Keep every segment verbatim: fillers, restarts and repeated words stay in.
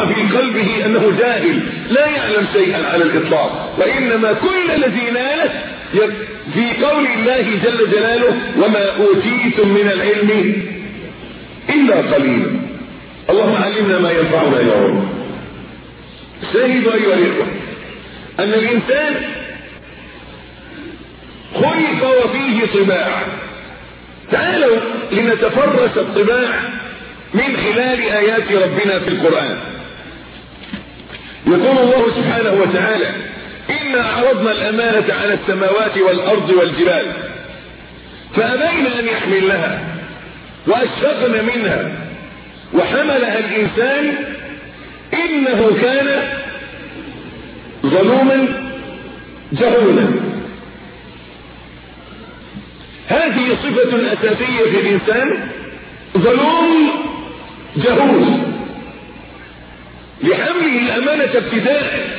في قلبه أنه جاهل لا يعلم شيئا على الإطلاق، وإنما كل الذي ناله في قول الله جل جلاله وما أوتيتم من العلم إلا قليلا. اللهم علمنا ما ينفعنا يا رب. شاهدوا أيها الإخوة أن الإنسان خلق وفيه طباع. تعالوا لنتفرس الطباع من خلال آيات ربنا في القرآن. يقول الله سبحانه وتعالى إنا عرضنا الأمانة على السماوات والأرض والجبال فأبين أن يحملنها وأشفقن منها وحملها الإنسان إنه كان ظلوما جهولا. هذه صفة أساسية في الإنسان، ظلوم جهول لحمله الأمانة ابتداء.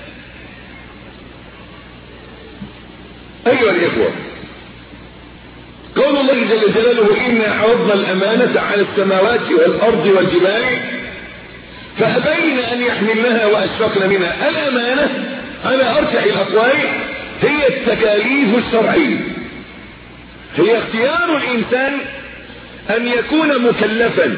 أيها الإخوة قول الله جل جلاله إنا عرضنا الأمانة على السماوات والأرض والجبال فأبين أن يحملنها وأشفقن منها. الأمانة على أرجح الأقوال هي التكاليف الشرعية، هي اختيار الإنسان أن يكون مكلفا.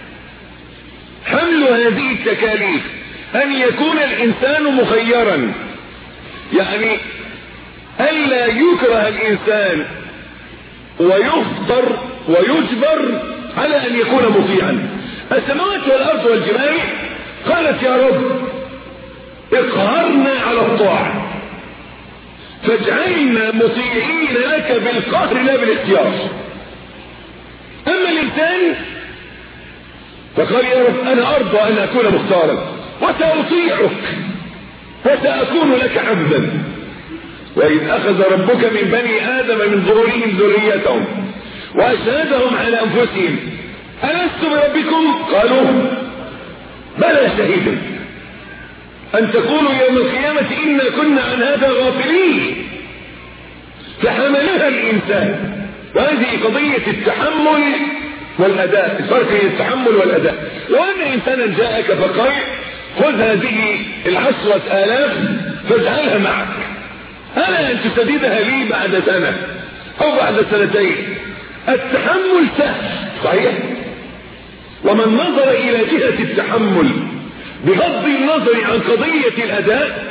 حمل هذه التكاليف أن يكون الإنسان مخيرا، يعني ألا يكره الإنسان ويفطر ويجبر على أن يكون مطيعا. السماوات والأرض والجبال قالت يا رب اقهرنا على الطاعة فاجعلنا مطيعين لك بالقهر لا بالاختيار. أما الإنسان فقال يا رب أنا أرضى أن أكون مختارا وسأطيعك وسأكون لك عبدا. وإذ أخذ ربك من بني آدم من ظهورهم ذريتهم وأشهدهم على أنفسهم ألست بربكم قالوا بلى شهيدا أن تقولوا يوم القيامة إنا كنا عن هذا غافلين. فحملها الإنسان. وهذه قضية التحمل والأداء، الفرق بين التحمل والأداء. وأن إنسانا جاءك فقال خذ هذه العشرة آلاف فاجعلها معك، ألا أن تسددها لي بعد سنة أو بعد سنتين. التحمل سهل صحيح، ومن نظر إلى جهة التحمل بغض النظر عن قضية الأداء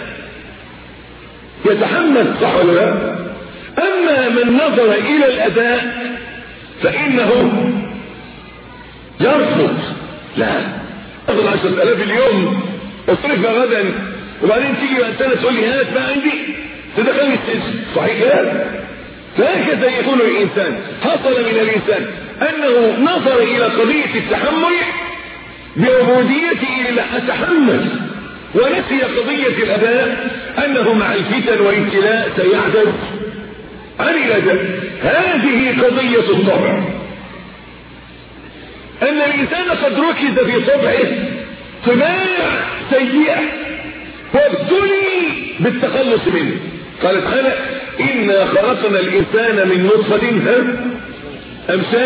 يتحمل صح ولا لا؟ أما من نظر إلى الأداء فإنه يرفض. لا أخذ عشرة آلاف اليوم اصرفها غدا وبعدين تيجي بعد سنة تقول لي هات ما عندي تدخلني السجن، صحيح لا؟ فهكذا يكون الإنسان. حصل من الإنسان أنه نظر إلى قضية التحمل بعبوديته لله أتحمل، ونسي قضية الأداء أنه مع الفتن والابتلاء سيعجز عن الأداء. هذه قضية الطبع، أن الإنسان قد ركز في طبعه طباع سيئة وابتلي بالتخلص منه. قال تعالى إنا خلقنا الإنسان من نطفة أمشاج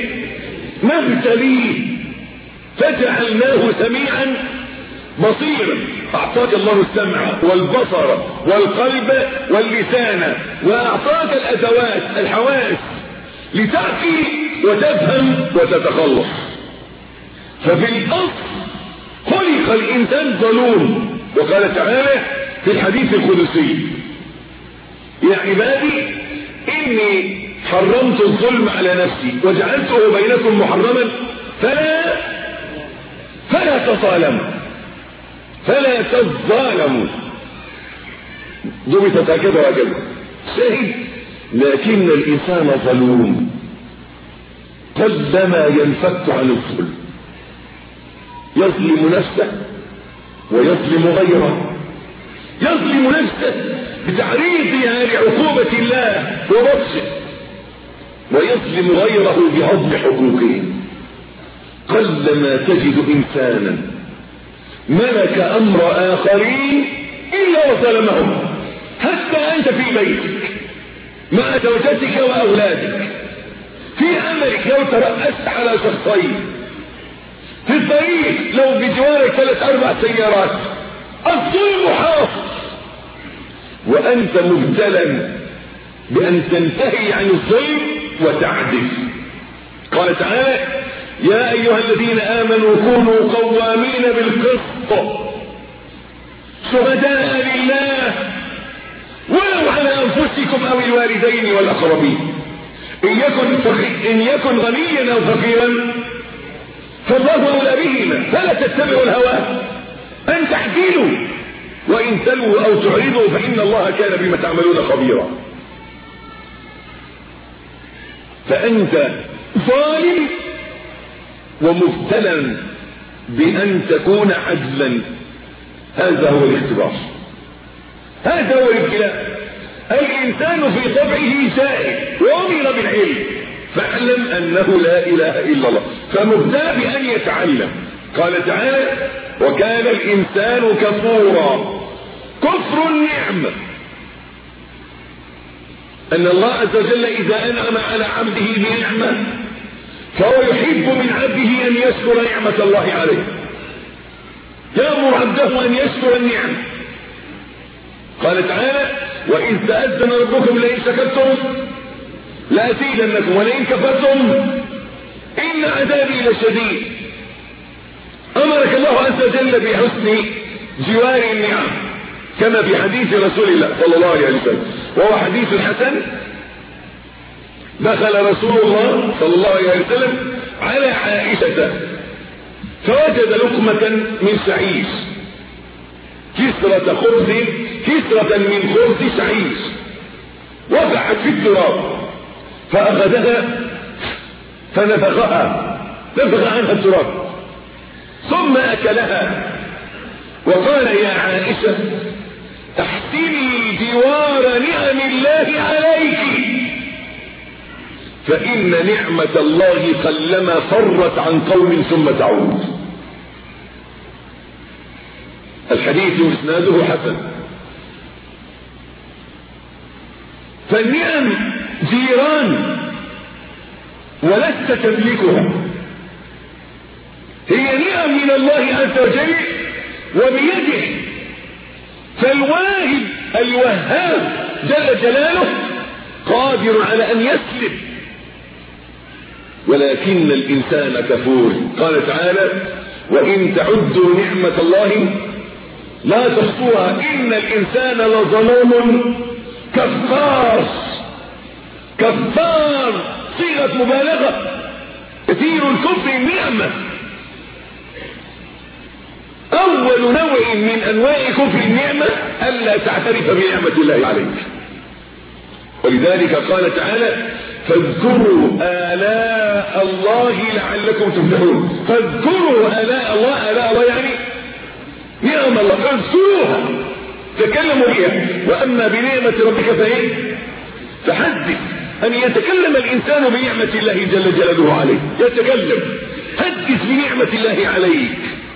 نبتليه فجعلناه سميعا بصيرا. أعطاك الله السمع والبصر والقلب واللسان، وأعطاك الأدوات الحواس لتعقل وتفهم وتتخلص. ففي الأصل خلق الإنسان ظلوم. وقال تعالى في الحديث القدسي يا عبادي إني حرمت الظلم على نفسي وجعلته بينكم محرما فلا فلا تظالموا فلا تظالموا. ضبطت هكذا وهكذا شاهد. لكن الإنسان ظلوم قلما ينفك عن الظلم، يظلم نفسه ويظلم غيره. يظلم نفسه بتعريضها لعقوبة الله وبطشه، ويظلم غيره بهضم حقوقه. قلما تجد إنسانا ملك أمر آخرين إلا وظلمهم. حتى أنت في بيتك مع زوجتك وأولادك، في عملك لو ترأست على شخصين في الطريق لو بجوارك ثلاث اربع سيارات، الظلم حاصل وانت مبتلى بان تنتهي عن الظلم وتعدل. قال تعالى: يا ايها الذين امنوا كونوا قوامين بالقسط شهداء لله ولو على انفسكم او الوالدين والاقربين ان يكن فخي ان يكن غنيا او فقيرا فالله اولى بهما فلا تتبعوا الهوى ان تعدلوا وان تلووا او تعرضوا فان الله كان بما تعملون خبيرا. فانت ظالم ومبتلى بان تكون عدلا، هذا هو الاختبار، هذا هو الابتلاء. الانسان في طبعه جاهل وامر بالعلم، فاعلم انه لا اله الا الله، فمبتلى بان يتعلم. قال تعالى: وكان الانسان كفورا. كفر النعمه ان الله عز وجل اذا انعم على عبده بنعمه فهو يحب من عبده ان يشكر نعمه الله عليه، يأمر عبده ان يشكر النعم. قال تعالى: وإذ تأذن ربكم لئن شكرتم لأزيدنكم ولئن كفرتم إن عذابي لشديد. أمرك الله عز وجل بحسن جوار النعم كما في حديث رسول الله صلى الله عليه وسلم، وهو حديث حسن. دخل رسول الله صلى الله عليه وسلم على عائشة فوجد لقمة من شعير، كسرة خبز كسرة من خبز شعير وقعت في التراب، فأخذها فنفخها نفخ عنها التراب ثم أكلها وقال: يا عائشة احسني جوار نعم الله عليك فإن نعمة الله قلما فرت عن قوم ثم تعود. الحديث اسناده حسن. فالنعم جيران ولست تملكها، هي نعم من الله عز وجل وبيده، فالواهب الوهاب جل جلاله قادر على ان يسلب، ولكن الانسان كفور. قال تعالى: وان تعدوا نعمة الله لا تحصوها ان الانسان لظلوم كفار. كفار صيغة مبالغة، كثير الكفر النعمة. اول نوع من انواع كفر النعمة الا تعترف بنعمة الله عليك، ولذلك قال تعالى: فاذكروا آلاء الله لعلكم تفلحون. فاذكروا آلاء الله، آلاء الله يعني نعم الله، اذكروها تكلموا بها. واما بنعمة ربك فايه؟ فحدث. ان يتكلم الانسان بنعمة الله جل جلاله عليه، يتكلم، حدث بنعمة الله عليك،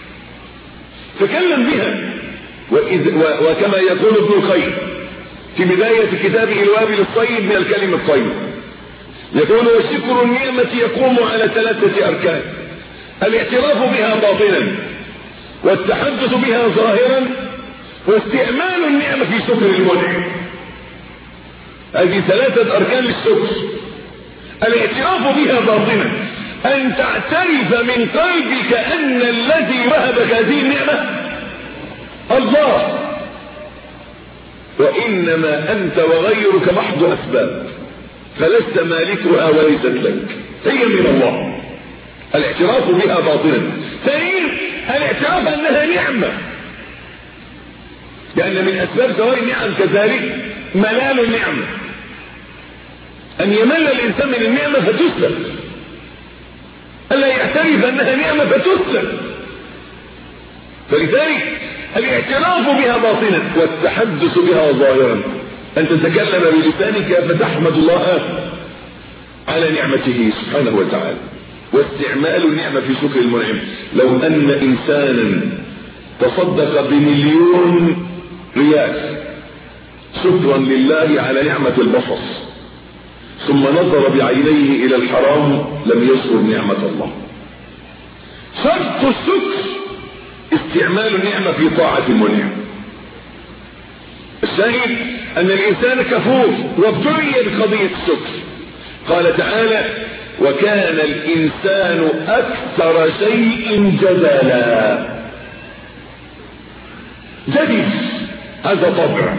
تكلم بها. وإذ و... وكما يقول ابن القيم في بداية كتابه الوابل الطيب من الكلم الطيب، يقول: وشكر النعمة يقوم على ثلاثة أركان: الاعتراف بها باطنا، والتحدث بها ظاهرا، واستعمال النعمة في شكر المنعم. هذه ثلاثة أركان للشكر. الاعتراف بها باطنا، أن تعترف من قلبك أن الذي وهبك هذه النعمة الله، وإنما أنت وغيرك محض أسباب، فلست مالكها وليست لك، هي من الله. الاعتراف بها باطنا. ثانيا الاعتراف أنها نعمة، لأن من أسباب زوال النعم كذلك ملال النعمة، أن يمل الإنسان من النعمة فتسلب، ألا يعترف أنها نعمة فتسلب. فلذلك الاعتراف بها باطنا والتحدث بها ظاهرا، أن تتكلم بلسانك فتحمد الله على نعمته سبحانه وتعالى، واستعمال النعمة في شكر المنعم. لو أن إنسانا تصدق بمليون ريال شكرا لله على نعمة البصر ثم نظر بعينيه إلى الحرام لم يشكر نعمة الله. شرط الشكر استعمال النعمة في طاعة المنعم. الشاهد أن الإنسان كفور وابتلي بقضية الشكر. قال تعالى: وكان الإنسان أكثر شيء جدلا. جدل هذا طبع.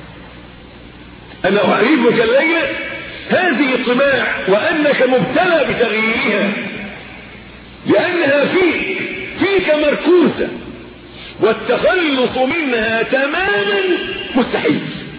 أنا أعرفك الليلة هذه الطباع وأنك مبتلى بتغييرها، لأنها فيك فيك مركوزة، والتخلص منها تماما مستحيل.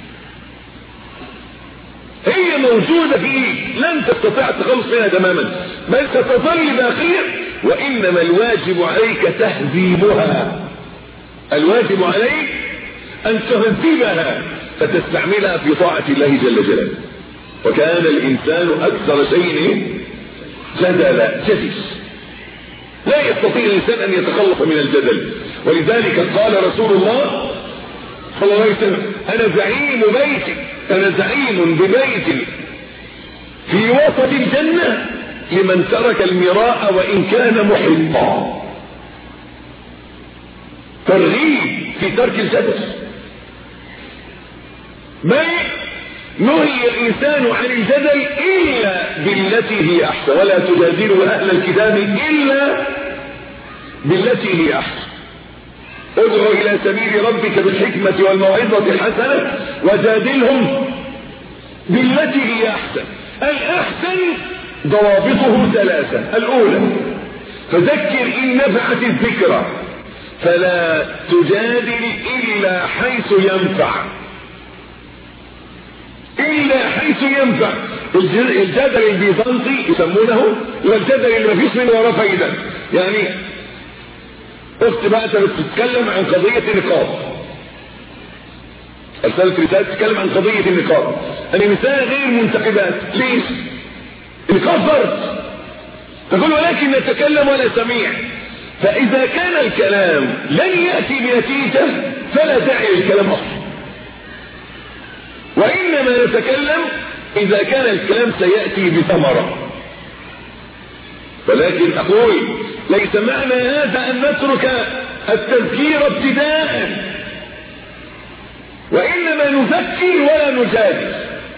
هي موجودة فيك، لن تستطيع التخلص منها تماما، بل ستظل باقية، وإنما الواجب عليك تهذيبها. الواجب عليك أن تهذبها فتستعملها في طاعة الله جل جلاله. وكان الإنسان أكثر شيء جدلا. جدل لا يستطيع الإنسان أن يتخلص من الجدل. ولذلك قال رسول الله صلى الله عليه وسلم: أنا زعيم بيت أنا زعيم ببيت في وسط الجنة لمن ترك المراء وإن كان محبا. ترغيب في ترك الجدل. بل نهي الإنسان عن الجدل إلا بالتي هي أحسن، ولا تجادلوا أهل الكتاب إلا بالتي هي أحسن. ادعو إلى سبيل ربك بالحكمة والموعظة الحسنة وجادلهم بالتي هي أحسن. الأحسن ضوابطه ثلاثة. الأولى: فذكر إن نفعت الذكرى، فلا تجادل إلا حيث ينفع. إلا حيث ينفع. الجدل البيزنطي يسمونه والجدل اللي ما فيش منه وراه فايدة. يعني اخت بقى بتتكلم عن قضية النقاب، ارسلت رسالة تتكلم عن قضية النقاب. النساء غير منتقبات. ليش؟ النقاب فرض. تقول: ولكن نتكلم ولا سميع. فإذا كان الكلام لن يأتي بنتيجة فلا داعي للكلام أصلا، وإنما نتكلم إذا كان الكلام سيأتي بثمرة. ولكن أقول: ليس معنى هذا أن نترك التذكير ابتداء، وإنما نذكر ولا نجادل.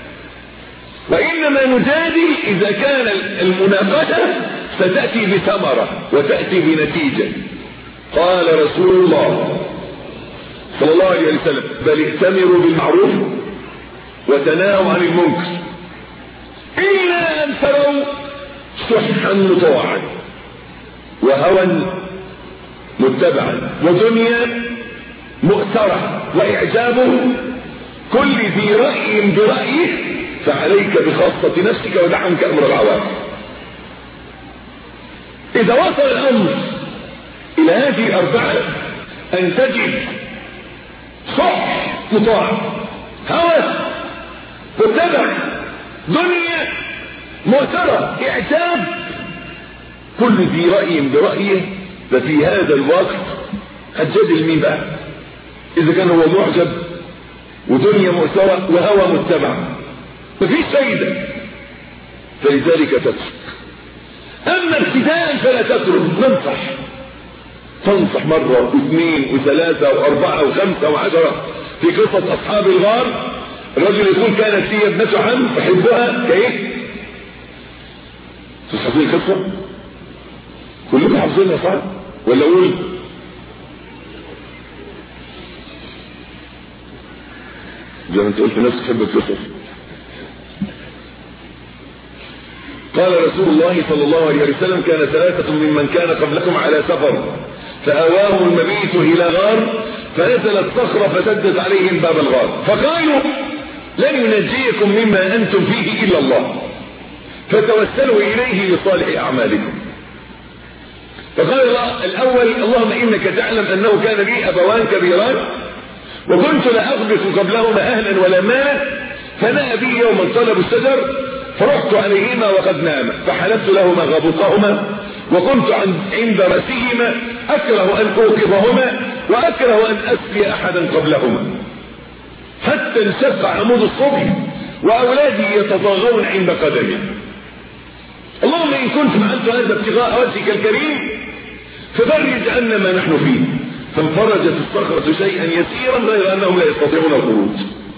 وإنما نجادل إذا كان المناقشة ستأتي بثمرة وتأتي بنتيجة. قال رسول الله صلى الله عليه وسلم: بل ائتمروا بالمعروف وتناهوا عن المنكر إلا أن تروا شحا مطاعا وهوى متبعا ودنيا مؤثرة وإعجابه كل ذي رأي برأيه، فعليك بخاصة نفسك ودع عنك أمر العوام. إذا وصل الأمر إلى هذه الأربعة: أن تجد صح مطاع، هوى متبع، دنيا مؤثرة، إعجاب كل ذي رأي برأيه، ففي هذا الوقت هتجادل مين بقى؟ إذا كان هو معجب ودنيا مؤثرة وهوى متبع مفيش فايدة، فلذلك تترك. أما ابتداء فلا تترك، ننصح تنصح مرة واثنين وثلاثة وأربعة وخمسة وعشرة. في قصة أصحاب الغار الرجل يقول: كانت لي ابنة عم أحبها كيف؟ تحفظين القصة؟ كلكم حافظينها صح؟ ولا أقول؟ زي ما أنت قلت نفسك تحب القصص. قال رسول الله صلى الله عليه وسلم: كان ثلاثة ممن كان قبلكم على سفر فأواهم المبيت إلى غار فنزلت صخرة فسدت عليهم باب الغار، فقالوا: لن ينجيكم مما أنتم فيه إلا الله، فتوسلوا إليه لصالح أعمالكم. فقال الله الأول: اللهم إنك تعلم أنه كان لي أبوان كبيران وكنت لا أغبط قبلهما أهلا ولا مالا، فنأى بي يوما طلب الشجر فرحت عليهما وقد ناما، فحلبت لهما غبطهما وكنت عند رأسهما أكره أن أوقظهما وأكره أن أسقي أحدا قبلهما، حتى انشق عمود الصبح وأولادي يتطاغون عند قدمي. اللهم إن كنت فعلت هذا ابتغاء وجهك الكريم ففرج عنا ما نحن فيه. فانفرجت الصخرة شيئا يسيرا غير أنهم لا يستطيعون الخروج.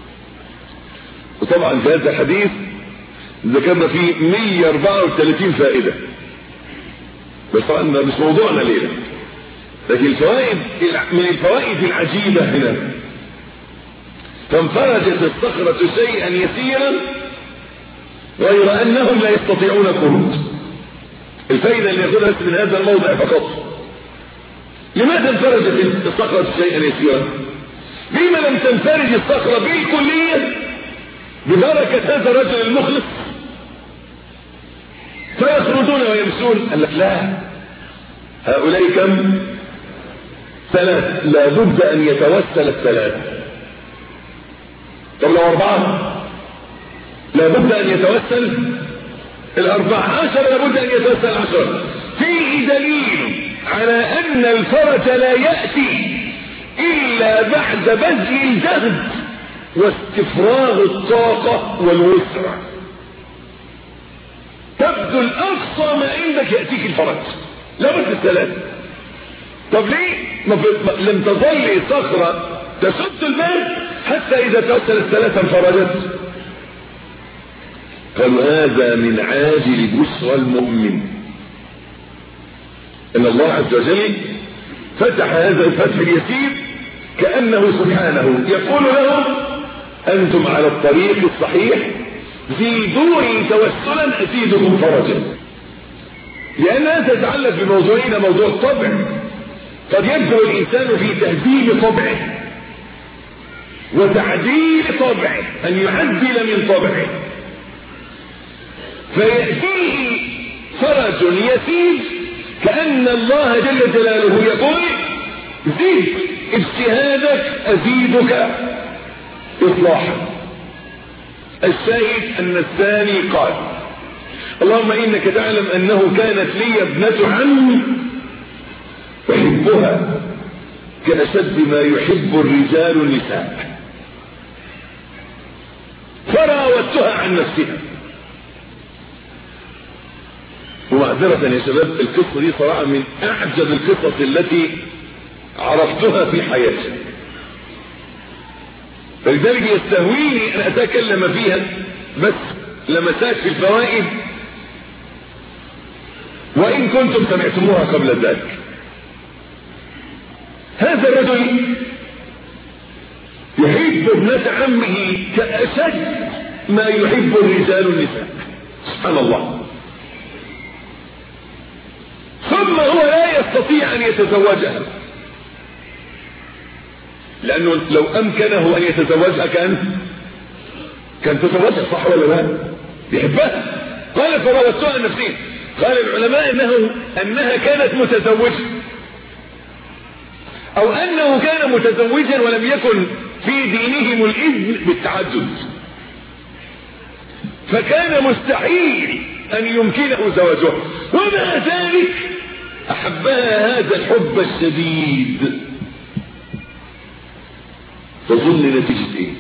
وطبعا في هذا الحديث ذكرنا فيه مئة وأربعة وثلاثين فائدة، بس طبعا مش موضوعنا ليلة، لكن الفوائد من الفوائد العجيبة هنا. فانفرجت الصخرة شيئا يسيرا غير أنهم لا يستطيعون الخروج. الفائدة اللي يأخذها من هذا الموضع فقط، لماذا انفرجت الصخرة شيئا يسيرا؟ لما لم تنفرج الصخرة بالكلية ببركة هذا الرجل المخلص فيخرجون ويمشون؟ قال لك لا، هؤلاء كم؟ ثلاث، لا بد أن يتوسل الثلاث. طب لو أربعة لا بد أن يتوسل الأربعة، عشر لا بد أن يتوسل عشر. فيه دليل على أن الفرج لا يأتي إلا بعد بذل الجهد واستفراغ الطاقة والوسع. تبذل أقصى ما عندك يأتيك الفرج، لا بد الثلاث. طب ليه لم تظل صخرة تسد الباب حتى إذا توصل الثلاثة انفرجت؟ قالوا هذا من عاجل بشرى المؤمن، ان الله عز وجل فتح هذا الفتح اليسير كأنه سبحانه يقول لهم انتم على الطريق الصحيح، زيدوني توسلا ازيدكم فرجا. لان هذا يتعلق بموضوعنا، موضوع الطبع. قد يبدأ الانسان في تهذيب طبعه وتعديل طبعه، ان يعدل من طبعه، فيأتيه فرج يسير كأن الله جل جلاله يقول زد اجتهادك أزيدك إصلاحا. الشاهد أن الثاني قال اللهم إنك تعلم أنه كانت لي ابنة عم أحبها كأشد ما يحب الرجال النساء، فراودتها عن نفسها. ومعذرة يا شباب، القصة دي صراحة من أعجب القصص التي عرفتها في حياتي، فلذلك يستهويني أن أتكلم فيها، بس لمسات في الفوائد وإن كنتم سمعتموها قبل ذلك. هذا الرجل يحب ابنة عمه كأشد ما يحب الرجال النساء، سبحان الله. ثم هو لا يستطيع أن يتزوجها، لأنه لو أمكنه أن يتزوجها كان كان تتزوجها، صح ولا لا؟ يحبها. قال فراودتها عن نفسها. قال العلماء إنه أنها كانت متزوجة، أو أنه كان متزوجا ولم يكن في دينهم الإذن بالتعدد، فكان مستحيل أن يمكنه زواجها، ومع ذلك أحبها هذا الحب الشديد. تظن نتيجة إيه؟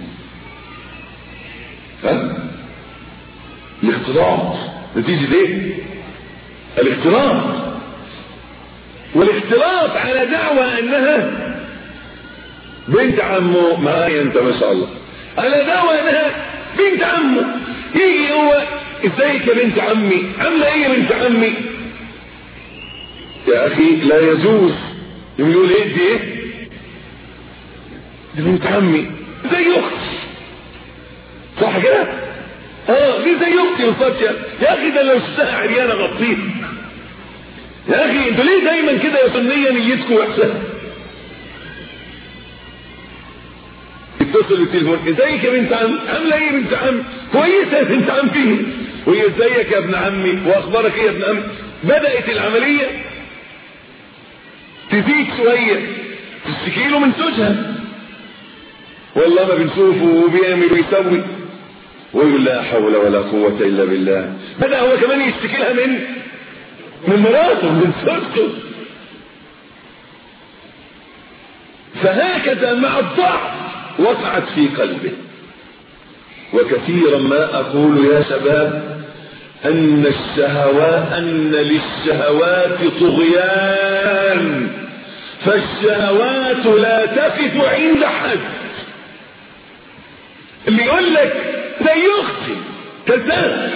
ها؟ الاختلاط. نتيجة إيه؟ الاختلاط. والاختلاط على دعوة أنها بنت عمه. معايا أنت ما شاء الله. على دعوة أنها بنت عمه. يجي هو ازيك يا بنت عمي؟ عامله ايه يا بنت عمي؟ يا اخي لا يجوز. يقول ايه دي؟ ايه دي بنت عمي، زي اختي، صح كده؟ اه دي زي اختي وصافيه. يا اخي ده لو شفتها عريانه غطيت. يا اخي انتوا ليه دايما كده يا سنيه نيتكم وحشه؟ اتصل بالتليفون، ازيك يا بنت عم؟ عامله ايه يا بنت عم؟ كويسه يا بنت عم فيه. وهي ازيك يا ابن عمي؟ واخبارك ايه يا ابن عمي؟ بدات العمليه تزيد شويه، تشتكي له من زوجها، والله ما بنشوفه وبيعمل ويسوي، ويقول لا حول ولا قوه الا بالله. بدا هو كمان يشتكي لها من من مراته، من زوجته. فهكذا مع الضعف وقعت في قلبه. وكثيرا ما أقول يا شباب أن الشهوات أن للشهوات طغيان، فالشهوات لا تقف عند حد. اللي يقول لك زي أختي كذاب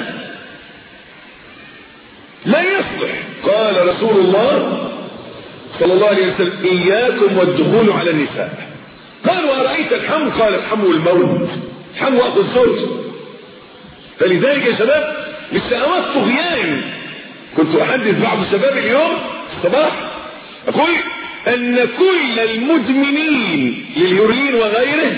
لا يصلح. قال رسول الله صلى الله عليه وسلم: إياكم والدخول على النساء. قالوا: أرأيت الحمو؟ قال: الحمو الموت، الحمو أخو الزوج. فلذلك يا شباب الشهوات طغيان. كنت أحدث بعض الشباب اليوم الصباح أقول أن كل المدمنين للهيروين وغيره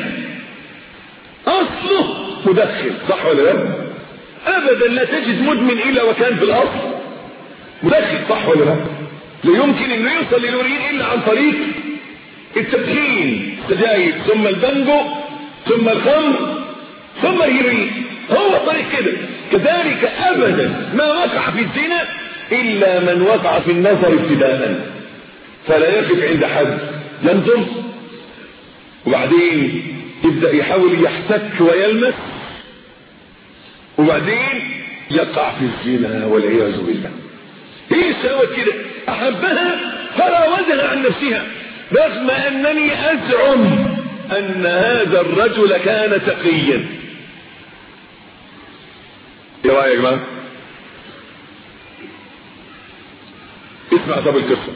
أصله مدخن، صح ولا لا؟ أبدا لا تجد مدمن إلا وكان في الأصل مدخن، صح ولا لا؟ لا يمكن أنه يوصل للهيروين إلا عن طريق التدخين، السجاير، ثم البنجو، ثم الخمر، ثم الهيروين. هو طريق كده. كذلك أبدا ما وقع في الزنا إلا من وقع في النظر ابتداء، فلا يقف عند حد، ينظر وبعدين يبدأ يحاول يحتك ويلمس، وبعدين يقع في الزنا والعياذ بالله. هي الشهوات كده، أحبها فراودها عن نفسها، رغم أنني أزعم أن هذا الرجل كان تقيا. ايه رأيك يا جماعة؟ اسمع طب القصة.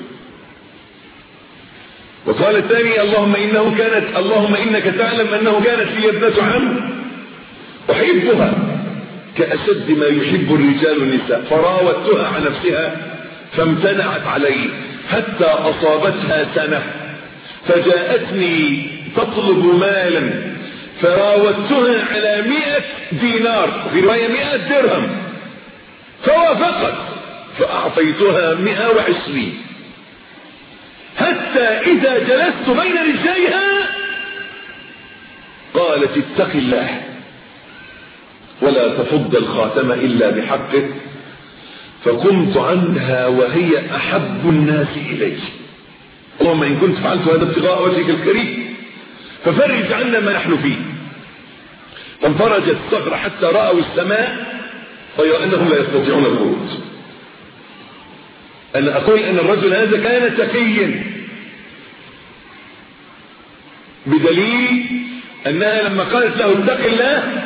وقال الثاني: اللهم إنه كانت اللهم إنك تعلم أنه كانت لي ابنة عم أحبها كأشد ما يحب الرجال النساء، فراودتها عن نفسها فامتنعت علي حتى أصابتها سنة، فجاءتني تطلب مالا فراودتها على مئة دينار، في رواية مئة درهم، فوافقت فأعطيتها مئة وعشرين، حتى إذا جلست بين رجليها قالت: اتق الله ولا تفض الخاتم إلا بحقه، فقمت عنها وهي أحب الناس إلي. اللهم إن كنت فعلت هذا ابتغاء وجهك الكريم ففرج عنا ما نحن فيه. فانفرجت الصخرة حتى رأوا السماء غير أنهم لا يستطيعون الخروج. أنا أقول أن الرجل هذا كان تقيا، بدليل أنها لما قالت له اتق الله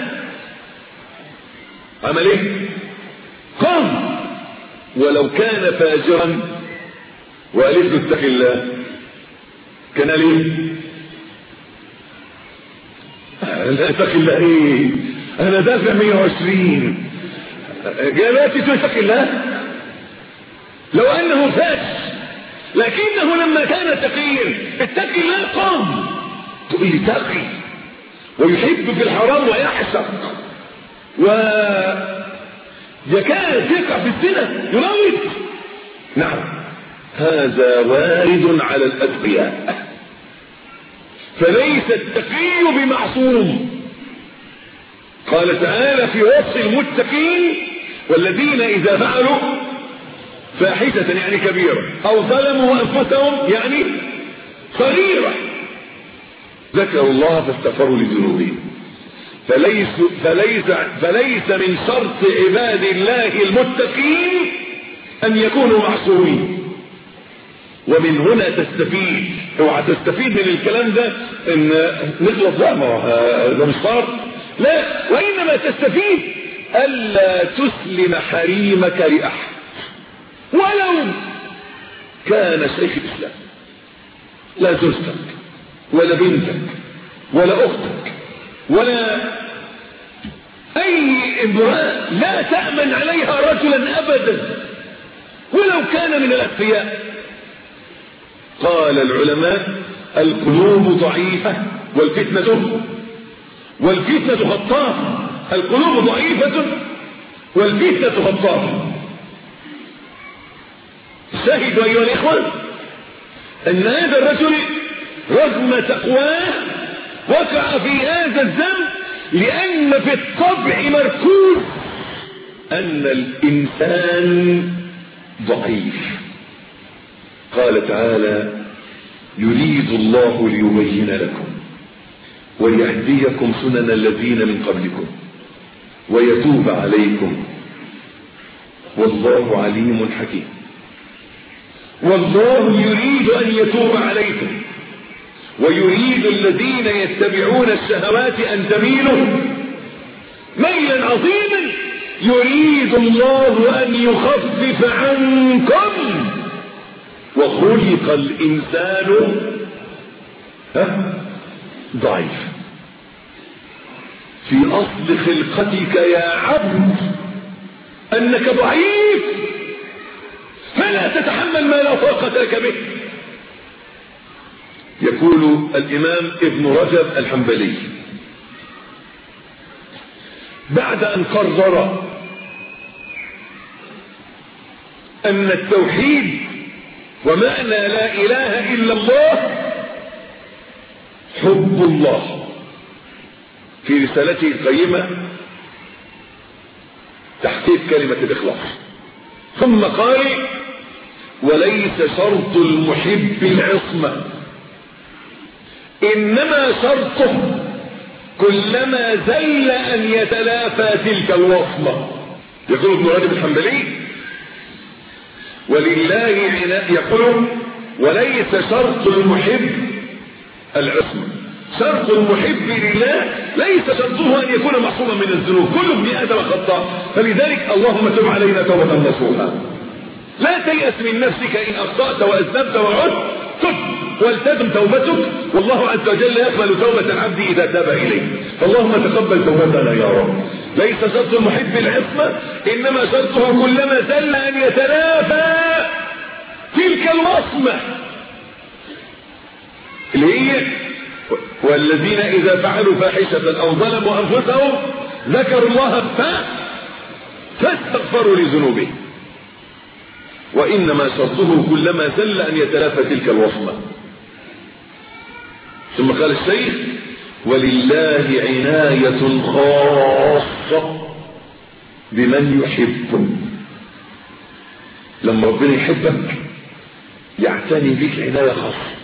عمل ايه؟ قام. ولو كان فاجرا وقالت له اتق الله كان ليه؟ لا اتق الله ايه؟ انا دافع مئة وعشرين، جالاتي اتق الله. لو انه فاش، لكنه لما كان تقيا اتق الله قام. تقول لي تقي ويحب في الحرام ويحشق ويكاد يقع في الزنا يراود. نعم هذا وارد على الأتقياء، فليس التقي بمعصوم. قال تعالى في وصف المتقين: والذين إذا فعلوا فاحشة يعني كبيرة أو ظلموا أنفسهم يعني صغيرة ذكروا الله فاستغفروا لذنوبهم. فليس, فليس, فليس من شرط عباد الله المتقين أن يكونوا معصومين. ومن هنا تستفيد، اوعى تستفيد من الكلام ده ان نغلط، لا ما ده مش صار، لا، وإنما تستفيد ألا تسلم حريمك لأحد ولو كان شيخ الإسلام، لا زوجتك ولا بنتك ولا أختك ولا أي امرأة لا تأمن عليها رجلا أبدا ولو كان من الأتقياء. قال العلماء: القلوب ضعيفة والفتنة والفتنة خطافة. القلوب ضعيفة والفتنة خطافة. شاهدوا أيها الإخوة أن هذا الرجل رغم تقواه وقع في هذا الذنب لأن في الطبع مركوز أن الإنسان ضعيف. قال تعالى: يريد الله ليبين لكم ويهديكم سنن الذين من قبلكم ويتوب عليكم والله عليم حكيم. والله يريد أن يتوب عليكم ويريد الذين يتبعون الشهوات أن تميلوا ميلا عظيما. يريد الله أن يخفف عنكم وخلق الإنسان ضعيف. في أصل خلقتك يا عبد أنك ضعيف، فلا تتحمل ما لا طاقة لك به. يقول الإمام ابن رجب الحنبلي بعد أن قرر أن التوحيد ومعنى لا إله إلا الله حب الله، في رسالته القيمة تحقيق كلمة الإخلاص، ثم قال وليس شرط المحب العصمة، إنما شرطه كلما زل أن يتلافى تلك الوصمة. يقول ابن رجب الحنبلي ولله عناية، يقول وليس شرط المحب العصمة، شرط المحب لله ليس شرطه أن يكون معصوما من الذنوب، كل ابن آدم خطاء، فلذلك اللهم تب علينا توبة نصوحا. لا تيأس من نفسك إن أخطأت وأذنبت وعدت، تب والتزم توبتك، والله عز وجل يقبل توبة العبد إذا تاب إليه. فاللهم تقبل توبتنا يا رب. ليس شرط المحب العصمة، إنما شرطه كلما زل أن يتلافى تلك الوصمة اللي هي والذين إذا فعلوا فاحشة أو ظلموا أنفسهم ذكروا الله فاستغفروا لذنوبهم، وإنما شرطه كلما زل أن يتلافى تلك الوصمة. ثم قال الشيخ ولله عناية خاصة بمن يحبه. لما ربنا يحبك يعتني بك عناية خاصة.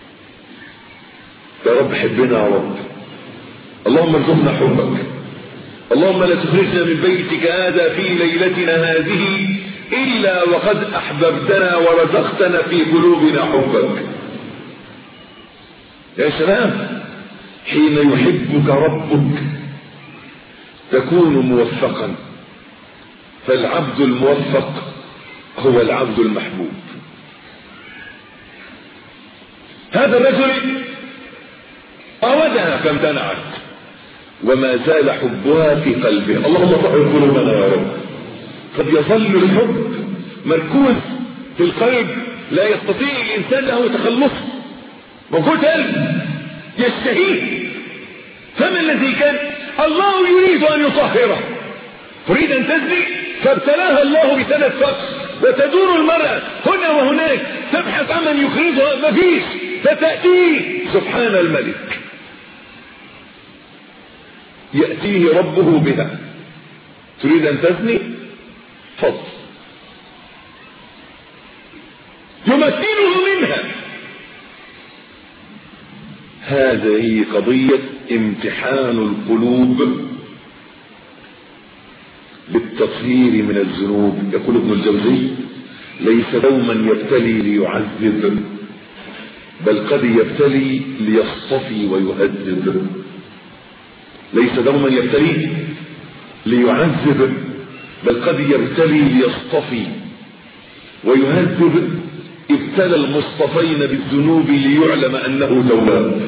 يا رب حبنا يا رب، اللهم ارزقنا حبك، اللهم لا تخرجنا من بيتك هذا في ليلتنا هذه إلا وقد أحببتنا ورزقتنا في قلوبنا حبك. يا سلام، حين يحبك ربك تكون موفقا، فالعبد الموفق هو العبد المحبوب. هذا الرجل أودها فامتنعت وما زال حبها في قلبه. اللهم طهر قلوبنا يا رب. قد يظل الحب مركوز في القلب لا يستطيع الإنسان له تخلصه، موجود قلب يشتهيه، فما الذي كان؟ الله يريد أن يطهره، تريد أن تزني فابتلاها الله بسنة فقر، وتدور المرأة هنا وهناك تبحث عمن يخرجها مفيش، فتأتيه سبحان الملك يأتيه ربه بها. تريد أن تزني فضل يمكنه منها. هذه قضية امتحان القلوب للتطهير من الذنوب. يقول ابن الجوزي ليس دوما يبتلي ليعذب، بل قد يبتلي ليصطفي ويهذب. ليس دوما يبتلي ليعذب، بل قد يبتلي ليصطفي ويهذب. ابتلى المصطفين بالذنوب ليعلم أنه تواب.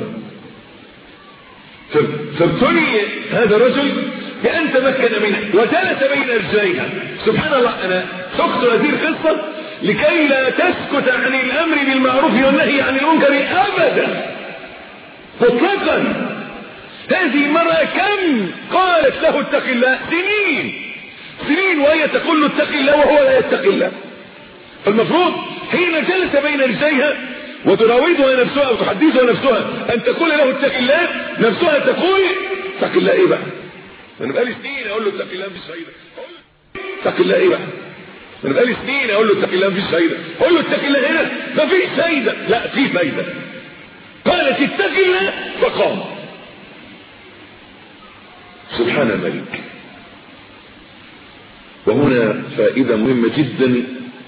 فابتلي هذا الرجل بأن تمكن منه وجلس بين رجليها. سبحان الله، أنا سكت هذه القصة لكي لا تسكت عن الأمر بالمعروف والنهي عن المنكر أبدا مطلقا. هذه المرأة كم قالت له اتق الله، سنين سنين وهي تقول له اتق الله وهو لا يتقي الله. فالمفروض حين جلس بين رجليها وتراودها نفسها وتحدثها نفسها أن تقول له اتق الله، نفسها تقول اتق الله ايه بقى؟ انا بقالي سنين اقول له اتق الله مفيش فايده. اتق الله ايه بقى؟ انا بقالي سنين اقول له اتق الله مفيش فايده. اقول له اتق الله هنا مفيش فايده. لا، في فايده. قالت اتق الله فقام. سبحان الملك. وهنا فائدة مهمة جدا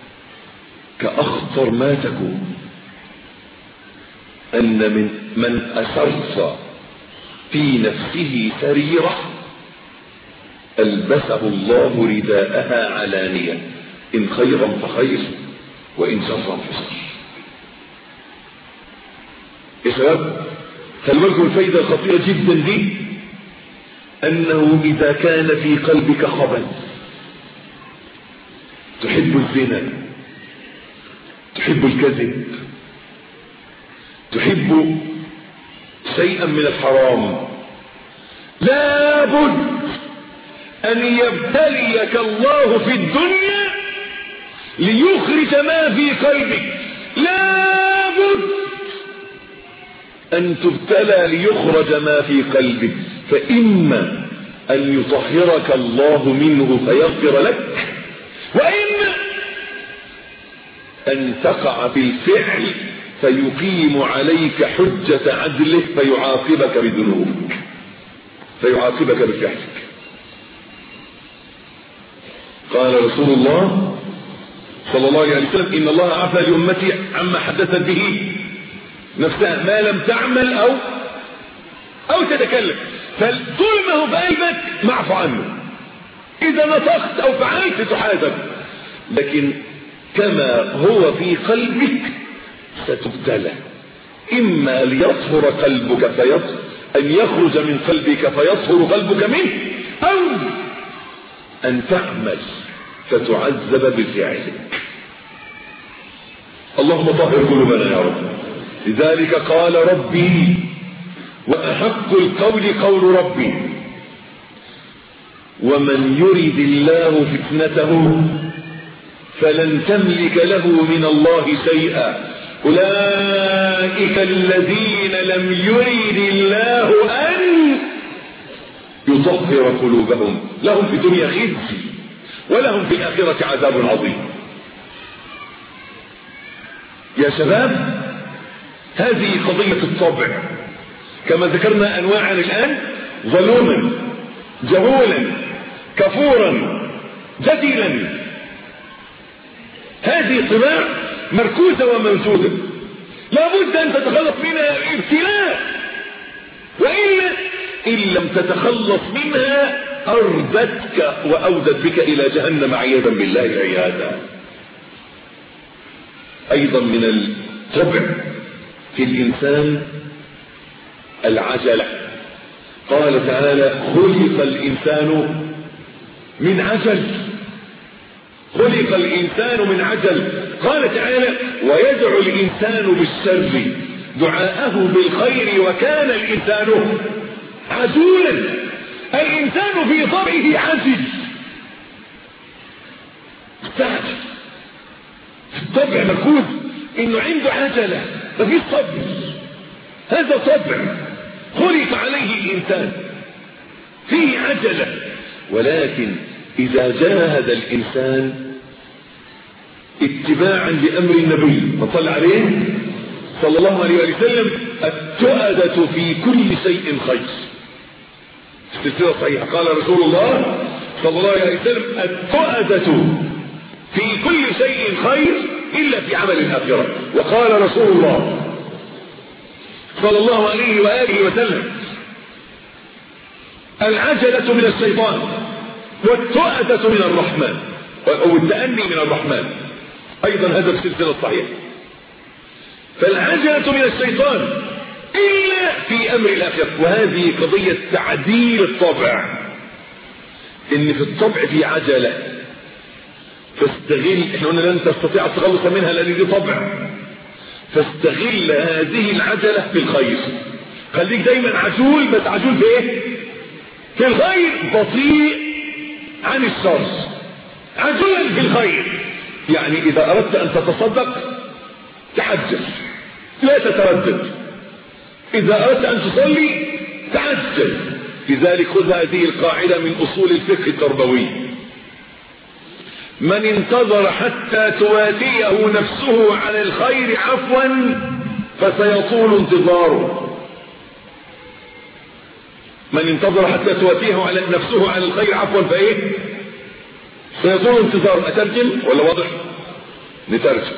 كأخطر ما تكون، أن من من أسر في نفسه سريرة ألبسه الله رداءها علانية، إن خيرا فخير وإن شرا فشر. يا شباب خلوا بالكم الفائدة الخطيرة جدا دي، أنه إذا كان في قلبك خبث، تحب الزنا، تحب الكذب، تحب شيئا من الحرام، لابد أن يبتليك الله في الدنيا ليخرج ما في قلبك، لابد أن تبتلى ليخرج ما في قلبك، فإما أن يطهرك الله منه فيغفر لك، وإما أن تقع بالفعل فيقيم عليك حجة عدله فيعاقبك بذنوبك، فيعاقبك بفعلك. قال رسول الله صلى الله عليه وسلم: إن الله عفى لأمتي عما حدثت به نفسها ما لم تعمل أو أو تتكلم. فطول ما هو بقلبك معفو عنه، إذا نطقت أو فعلت تحاسب، لكن كما هو في قلبك ستبتلى، إما ليطهر قلبك فيطهر، أن يخرج من قلبك فيطهر قلبك منه، أو أن تعمل فتعذب بفعلك. اللهم طهر قلوبنا يا رب. لذلك قال ربي: وأحق القول قول ربي، ومن يرد الله فتنته فلن تملك له من الله شيئا، أولئك الذين لم يرد الله أن يطهر قلوبهم، لهم في الدنيا خزي ولهم في الآخرة عذاب عظيم. يا شباب هذه قضية الطبع، كما ذكرنا أنواعا الآن: ظلوما، جهولا، كفورا، جدلا. هذه طباع مركوزة وموجودة، لا بد أن تتخلص منها ابتلاء، وإلا إن لم تتخلص منها أردتك وأودت بك إلى جهنم عياذا بالله عياذا. أيضا من الطبع في الإنسان العجلة. قال تعالى: خلق الإنسان من عجل، خلق الإنسان من عجل. قال تعالى: ويدعو الإنسان بالشر دعاءه بالخير وكان الإنسان عجولا. الإنسان في طبعه عجل، استعجل، في الطبع مركوز إنه عنده عجلة، مفيش صبر. هذا طبع خلق عليه الإنسان، فيه عجلة. ولكن إذا جاهد الإنسان اتباعا لأمر النبي صلى عليه صلى الله عليه وسلم: التؤدة في كل شيء خير. السلسلة صحيحة قال رسول الله صلى الله عليه وسلم: التؤدة في كل شيء خير إلا في عمل الآخرة. وقال رسول الله صلى الله عليه وآله وسلم: العجلة من الشيطان والتؤدة من الرحمن، أو التأني من الرحمن. أيضا هذا في السلسلة الصحيحة. فالعجلة من الشيطان إلا في أمر الآخرة. وهذه قضية تعديل الطبع، إن في الطبع في عجلة، فاستغل. احنا قلنا لن تستطيع التخلص منها لأن دي طبع، فاستغل هذه العجلة في الخير. خليك دايما عجول، بس عجول في ايه؟ في الخير، بطيء عن الشر، عجول في الخير. يعني إذا أردت أن تتصدق تعجل، لا تتردد. إذا أردت أن تصلي تعجل. لذلك خذ هذه القاعدة من أصول الفقه التربوي: من انتظر حتى تواتيه نفسه على الخير عفوا فسيطول انتظاره. من انتظر حتى تواتيه على نفسه على الخير عفوا فايه سيطول انتظار. اترجم ولا واضح؟ نترجم.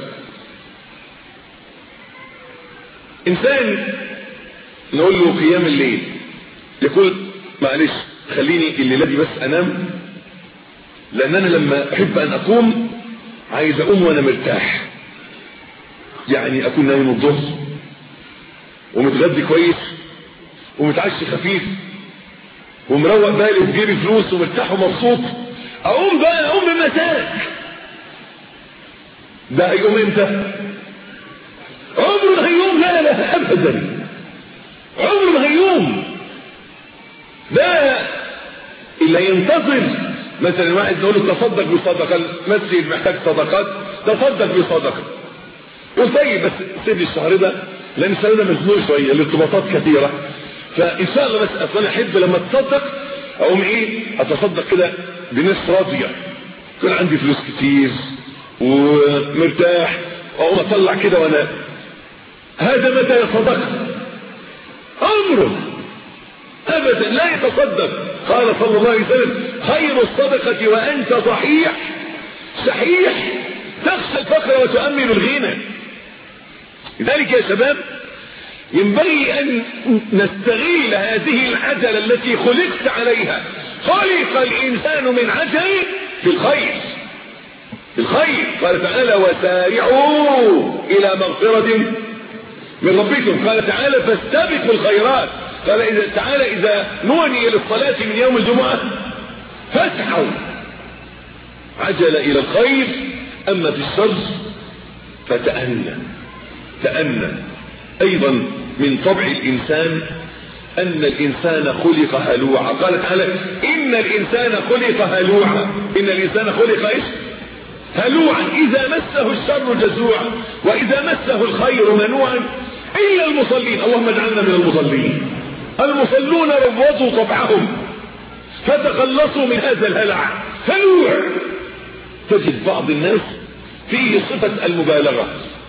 انسان نقول له قيام الليل يقول معلش خليني الليله دي بس انام، لان انا لما احب ان اقوم عايز اقوم وانا مرتاح، يعني اكون نايم الظهر ومتغدي كويس ومتعشي خفيف ومروق بالي وفي جيبي فلوس ومرتاح ومبسوط، اقوم بقى اقوم بمزاج. ده هيقوم امتى؟ عمره ما هيقوم. لا لا ابدا، عمره ما هيقوم. ده اللي ينتظر مثلا واحد نقول له تصدق بصدقه، المسجد محتاج صدقات، تصدق بصدقه. قول طيب بس سيب الشهر ده لان الشهر ده مزنوق شويه، الارتباطات كثيره، فان شاء الله بس اصلا احب لما اتصدق اقوم ايه اتصدق كده بناس راضيه، يكون عندي فلوس كتير ومرتاح واقوم اطلع كده وانا. هذا متى يتصدق؟ عمره ابدا لا يتصدق. قال صلى الله عليه وسلم خير الصدقه وانت صحيح صحيح تخشى الفقر وتؤمن الغنى. لذلك يا شباب ينبغي ان نستغل هذه العجله التي خلقت عليها. خلق الانسان من عجل في الخير، في الخير. قال تعالى وسارعوا الى مغفره من ربكم. قال تعالى فاستبقوا الخيرات. قال إذا تعالى اذا نودي للصلاه من يوم الجمعه فاسعوا. عجل الى الخير. اما في الشر فتأنى. تأنى. ايضا من طبع الانسان ان الانسان خلق هلوعا. قال تعالى ان الانسان خلق هلوعا. ان الانسان خلق ايش؟ هلوعا اذا مسه الشر جزوعا واذا مسه الخير منوعا الا المصلين. اللهم اجعلنا من المصلين. المصلون روضوا طبعهم فتخلصوا من هذا الهلع. هلوع. تجد بعض الناس فيه صفة المبالغة.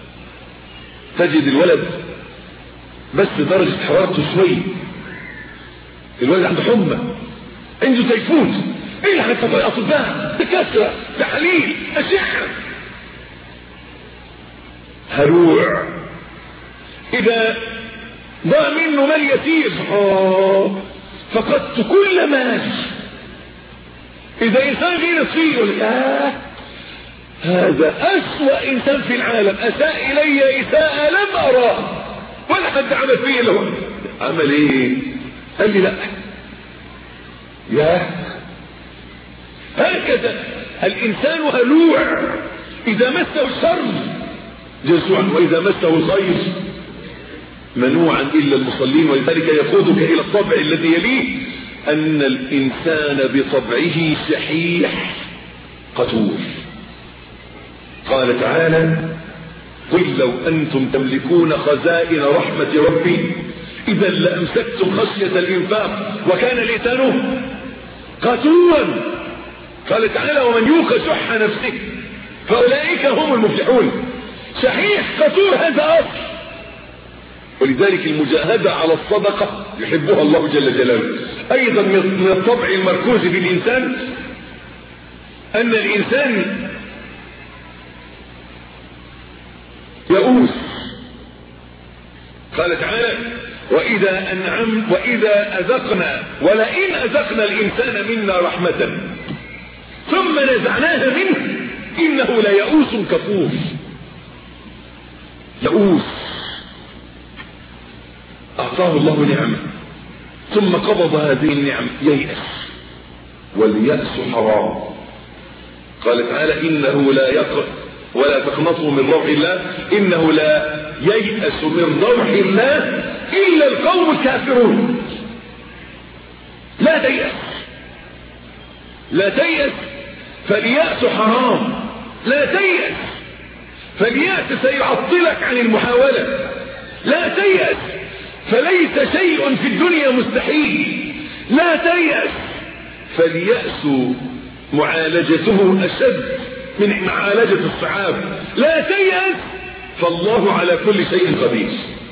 تجد الولد بس درجة حرارته شوي، الولد عنده حمى، عنده تيفوت، ايه حتى اطباء دكاتره تحاليل اشعه. هلوع. اذا ضاع منه مال يسير اه فقدت كل مال. اذا انسان غير فيه يقول آه هذا اسوأ انسان في العالم، اساء الي اساءة لم اراه ولا حد عمل فيه له. عمل ايه؟ قال لي لا. يا هكذا الانسان هلوع. اذا مسه الشر جزوعا واذا مسه الخير منوعا الا المصلين. ولذلك يقودك الى الطبع الذي يليه ان الانسان بطبعه شحيح قتور. قال تعالى قل لو انتم تملكون خزائن رحمة ربي اذا لامسكتم خشية الانفاق وكان الانسان قتورا. قال تعالى ومن يوق شح نفسه فاولئك هم المفلحون. شحيح قتور هذا اصل. ولذلك المجاهدة على الصدقة يحبها الله جل جلاله. ايضا من الطبع المركوز في الانسان ان الانسان يئوس. قال تعالى واذا انعم واذا اذقنا ولئن اذقنا الانسان منا رحمة ثم نزعناها منه انه ليئوس كفور. يئوس اعطاه الله نعمة ثم قبض هذه النعمة ييأس، واليأس حرام. قال تعالى انه لا يقر ولا تقنطوا من روح الله انه لا ييأس من روح الله الا القوم الكافرون. لا تيأس، لا تيأس، فاليأس حرام. لا تيأس، فاليأس سيعطلك عن المحاولة. لا تيأس، فليس شيء في الدنيا مستحيل. لا تيأس، فاليأس معالجته أشد من معالجة الصعاب. لا تيأس، فالله على كل شيء قدير.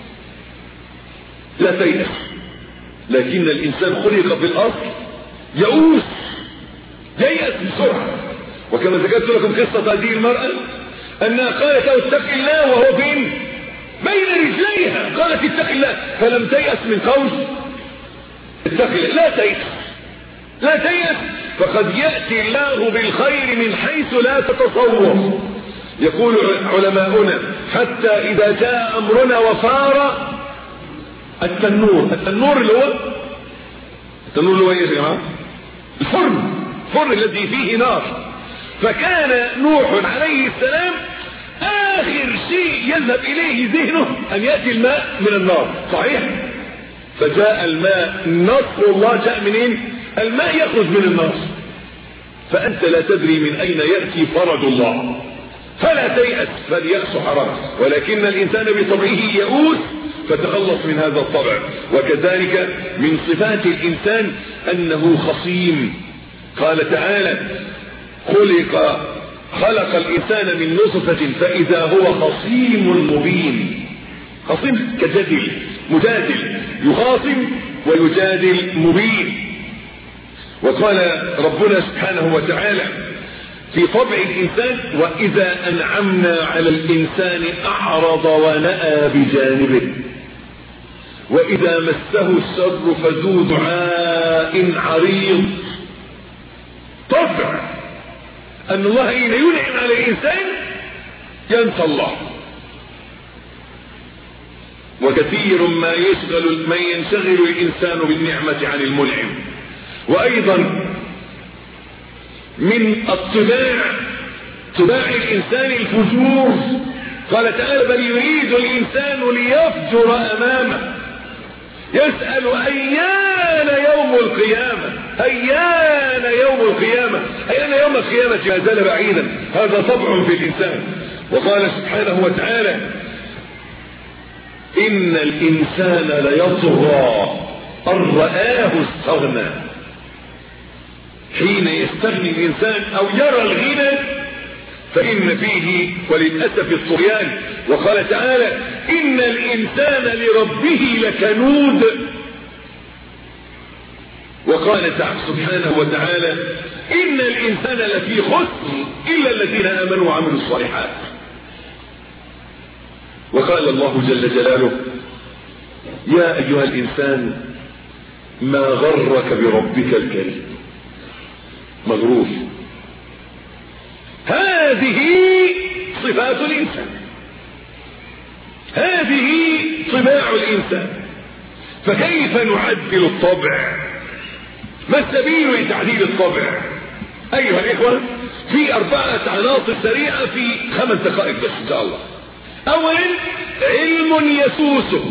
لا تيأس. لكن الإنسان خلق في الأصل يئوس، ييأس بسرعة. وكما ذكرت لكم قصة هذه المرأة أنها قالت له اتق الله وهو فين؟ بين رجليها. قالت اتق الله، فلم تيأس من قول اتق الله. لا تيأس لا تيأس، فقد يأتي الله بالخير من حيث لا تتصور. يقول علماؤنا حتى إذا جاء أمرنا وفار التنور. التنور اللي هو التنور اللي هو ايه يا جماعة؟ الفرن، الفرن الذي فيه نار. فكان نوح عليه السلام آخر شيء يذهب إليه ذهنه أن يأتي الماء من النار، صحيح؟ فجاء الماء، نصر الله جاء منين؟ الماء يخرج من النار. فأنت لا تدري من أين يأتي فرج الله، فلا تيأس، فاليأس حرام، ولكن الإنسان بطبعه يئوس، فتخلص من هذا الطبع. وكذلك من صفات الإنسان أنه خصيم. قال تعالى خلق خلق الإنسان من نطفة فإذا هو خصيم مبين. خصيم كجدل، مجادل، يخاصم ويجادل، مبين. وقال ربنا سبحانه وتعالى في طبع الإنسان وإذا أنعمنا على الإنسان أعرض ونأى بجانبه وإذا مسه الشر فذو دعاء عريض. طبع أن الله حين ينعم على الإنسان ينسى الله. وكثير ما يشغل من ينشغل الإنسان بالنعمة عن المنعم. وأيضا من الطباع طباع الإنسان الفجور. قال تعالى بل يريد الإنسان ليفجر أمامه يسأل أيان يوم القيامة أيان يوم القيامة أيان يوم القيامة ما زال بعيدا. هذا طبع في الإنسان. وقال سبحانه وتعالى إن الإنسان ليطغى أن رآه استغنى. حين يستغني الإنسان أو يرى الغنى فإن فيه وللأسف الطغيان. وقال تعالى إن الإنسان لربه لكنود. وقال سبحانه وتعالى إن الإنسان لفي خسر إلا الذين آمنوا وعملوا الصالحات. وقال الله جل جلاله يا أيها الإنسان ما غرك بربك الكريم. مغرور. هذه صفات الإنسان، هذه طباع الإنسان. فكيف نعدل الطبع؟ ما السبيل لتعديل الطبع؟ أيها الإخوة في أربعة عناصر سريعة في خمس دقائق بس إن شاء الله. أولا علم يسوسه.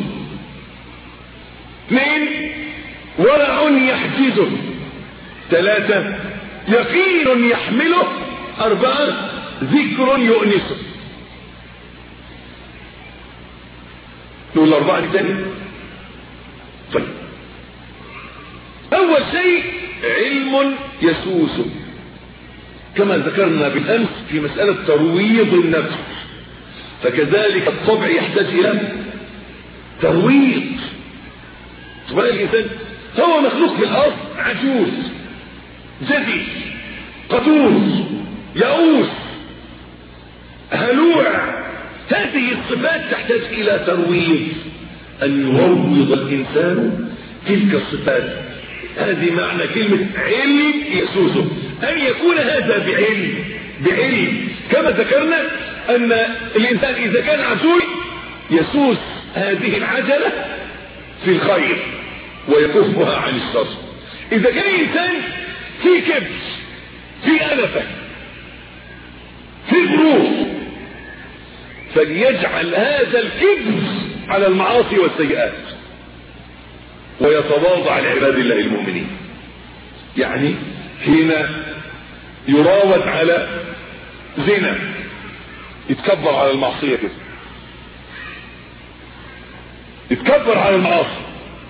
اثنين ورع يحجزه. ثلاثة يقين يحمله. أربعة ذكر يؤنسه. نقول الأربعة الثانية. طيب أول شيء علم يسوسه كما ذكرنا بالأمس في مسألة ترويض النفس. فكذلك الطبع يحتاج إلى ترويض. طبعا الإنسان هو مخلوق في الأرض عجوز جدي قدوس يئوس هلوع. هذه الصفات تحتاج إلى ترويض، أن يروض الإنسان تلك الصفات. هذه معنى كلمة علم يسوسه، أن يكون هذا بعلم بعلم كما ذكرنا أن الإنسان إذا كان عجول يسوس هذه العجلة في الخير ويكفها عن الشر. إذا كان الإنسان في كبر في أنفة في غرور فليجعل هذا الكبر على المعاصي والسيئات ويتواضع لعباد الله المؤمنين. يعني حين يراود على زنا يتكبر على المعصية كده، يتكبر على المعاصي.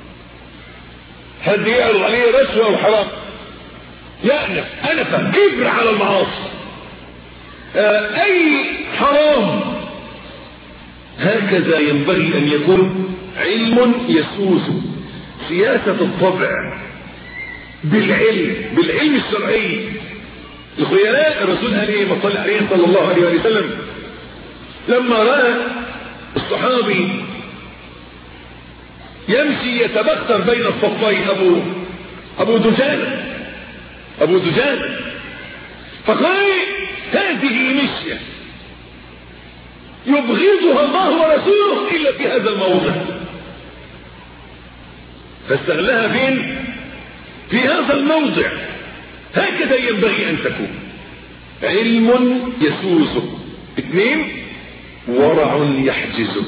حد يعرض عليه رشوة وحرام يأنف أنفة كبر على المعاصي. آه أي حرام. هكذا ينبغي أن يكون علم يسوس سياسة الطبع بالعلم بالعلم الشرعي. الخيلاء الرسول قال ايه؟ ما صلى عليه صلى الله عليه وسلم لما رأى الصحابي يمشي يتبختر بين الصفين ابو ابو دجانة ابو دجانة فقال هذه مشية يبغضها الله ورسوله الا في هذا الموضع، فاستغلها فين؟ في هذا الموضع. هكذا ينبغي ان تكون. علم يسوسه، اثنين ورع يحجزه.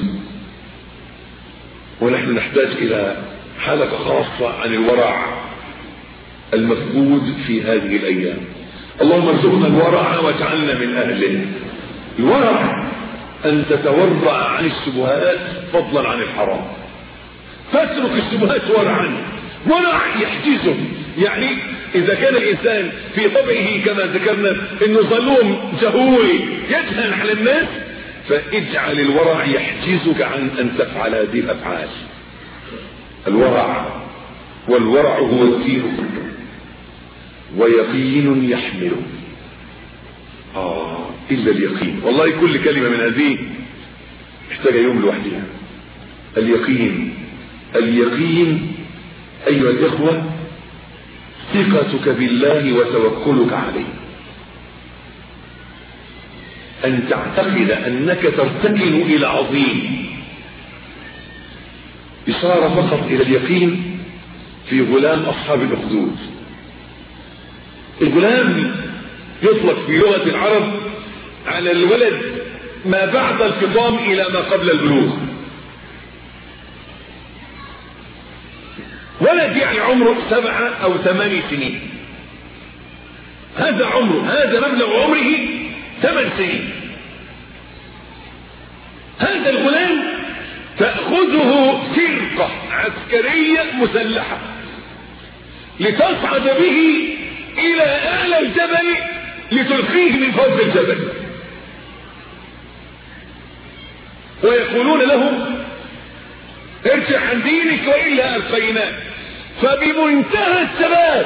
ونحن نحتاج الى حلقة خاصة عن الورع المفقود في هذه الايام. اللهم ارزقنا الورع واجعلنا من اهله. الورع ان تتورع عن الشبهات فضلا عن الحرام، فاترك الشبهات ورعا. ورع يحجزه، يعني اذا كان الانسان في طبعه كما ذكرنا انه ظلوم جهول يجهل على الناس، فاجعل الورع يحجزك عن ان تفعل هذه الافعال. الورع، والورع هو الدين كله، ويقين يحمله. اه الا اليقين. والله كل كلمة من هذه محتاجة يوم لوحدها. اليقين، اليقين ايها الاخوة ثقتك بالله وتوكلك عليه، ان تعتقد انك ترتكن الى عظيم. اشارة فقط الى اليقين في غلام اصحاب الاخدود. الغلام يطلق في لغة العرب على الولد ما بعد الفطام الى ما قبل البلوغ. ولد يعني عمره سبعة او ثماني سنين، هذا عمره، هذا مبلغ عمره ثمان سنين. هذا الغلام تأخذه فرقة عسكرية مسلحة لتصعد به الى اعلى الجبل لتلقيه من فوق الجبل، ويقولون له ارجع عن دينك والا القيناك. فبمنتهى الثبات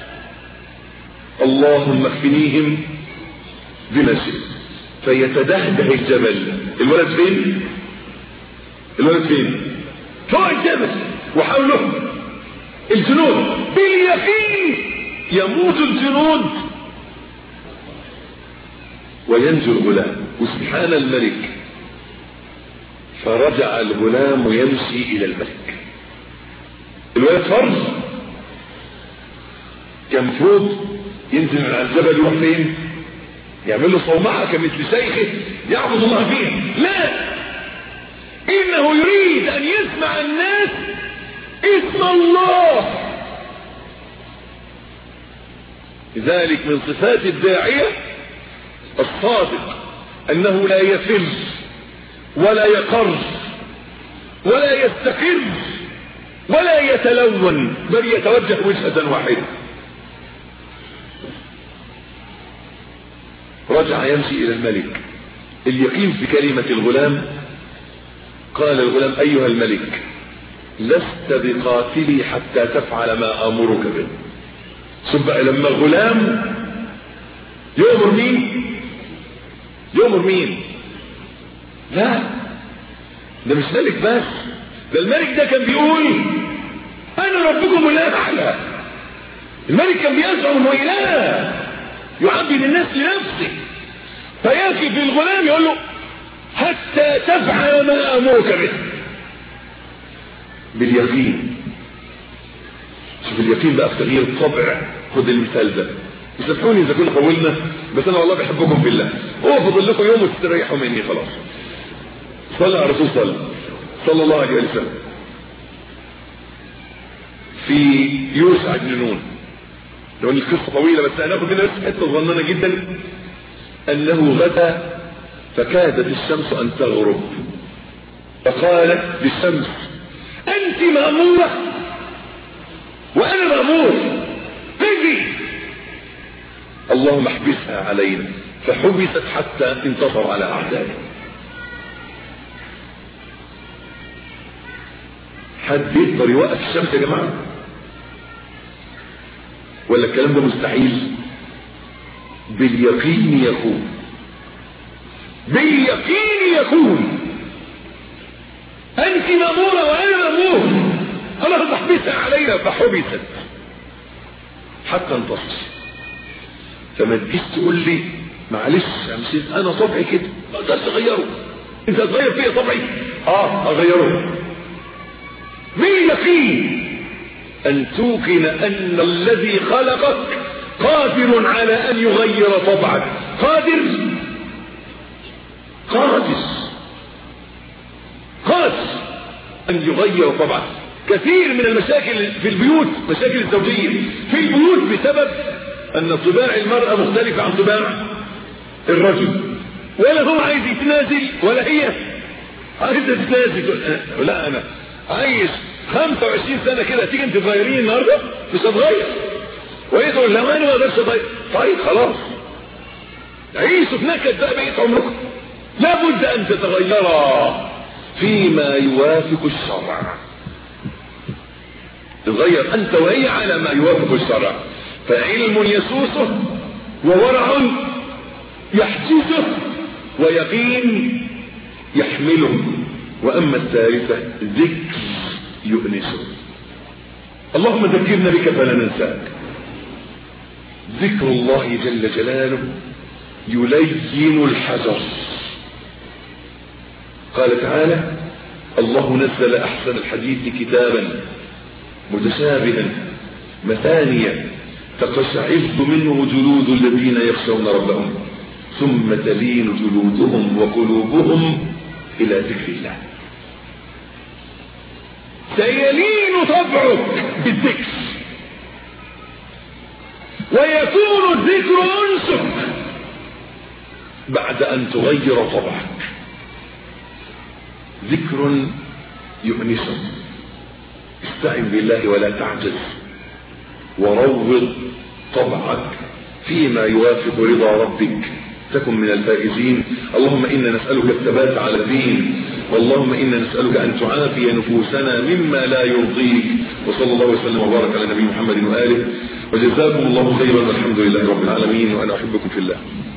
اللهم اكفنيهم بما شئت، فيتدهده الجبل. الولد فين؟ الولد فين؟ فوق الجبل وحوله الجنود. باليقين يموت الجنود وينجو الغلام. وسبحان الملك، فرجع الغلام يمشي الى الملك. الولد فرج كان مفروض ينزل من على الجبل يروح فين؟ يعمل له صومعة كمثل شيخه يعبد الله فيه. لا، انه يريد ان يسمع الناس اسم الله. لذلك من صفات الداعية الصادق انه لا يفر ولا يقر ولا يستقر ولا يتلون، بل يتوجه وجهة واحدة. رجع يمشي الى الملك. اليقين في كلمة الغلام. قال الغلام ايها الملك لست بقاتلي حتى تفعل ما امرك به. شوف بقى لما الغلام يؤمر مين؟ يؤمر مين؟ لا، ده مش ملك بس، ده الملك ده كان بيقول انا ربكم الاعلى. الملك كان بيزعم انه اله يعبد الناس لنفسه، فياتي في الغلام يقول له حتى تفعل ما امرك به. باليقين. شوف اليقين بقى في تغيير الطبع. خد المثال ده، يسامحوني اذا كنا طولنا، بس انا والله بحبكم في الله. هو فضل لكم يوم وتستريحوا مني خلاص. صلى على الرسول صلى صلى الله عليه وسلم. في يوسع بن نون، لو ان القصه طويله بس هناخد منها بس حته صغننه جدا. انه غدا فكادت الشمس ان تغرب، فقالت للشمس انت ماموره وانا مامور، اجي. اللهم احبسها علينا، فحبست حتى انتصر على اعدائه. حد يقدر يوقف الشمس يا جماعه؟ ولا الكلام ده مستحيل؟ باليقين يكون، باليقين يكون. انت مامورة وانا مامور، الله تحبسها علينا فحبست حتى انتصر. فما تجيش تقول لي معلش يا مسيد انا طبعي كده ما اقدرش اغيره. انت هتغير فيا طبعي؟ اه اغيره باليقين، ان توقن ان الذي خلقك قادر على ان يغير طبعك. قادر قادر قادر ان يغير طبعك. كثير من المشاكل في البيوت، مشاكل الزوجية في البيوت بسبب ان طباع المرأة مختلفة عن طباع الرجل، ولا هو عايز يتنازل ولا هي عايزة تتنازل. لا انا عايز خمسة وعشرين سنة كده، تيجي انت تغيرين النهاردة مش هتغير، وهي تقول لا انا ما اقدرش اغير. طيب خلاص عيشوا في نكد بقى بقيت عمركم. لابد ان تتغيرا فيما يوافق الشرع، تغير انت وهي على ما يوافق الشرع. فعلم يسوسه وورع يحجزه ويقين يحمله. واما الثالثة ذكر يؤنسه. اللهم ذكرنا بك فلا ننساك. ذكر الله جل جلاله يلين الحجر. قال تعالى الله نزل احسن الحديث كتابا متشابها مثانية تقشعر منه جلود الذين يخشون ربهم ثم تلين جلودهم وقلوبهم الى ذكر الله. سيلين طبعك بالذكر ويكون الذكر انسك بعد ان تغير طبعك. ذكر يؤنسك. استعن بالله ولا تعجز، وروض طبعك فيما يوافق رضا ربك تكن من الفائزين. اللهم إنا نسألك الثبات على الدين، واللهم إنا نسألك أن تعافي نفوسنا مما لا يرضيك. وصلى الله وسلم وبارك على نبي محمد وآله، وجزاكم الله خيرا والحمد لله رب العالمين، وأنا أحبكم في الله.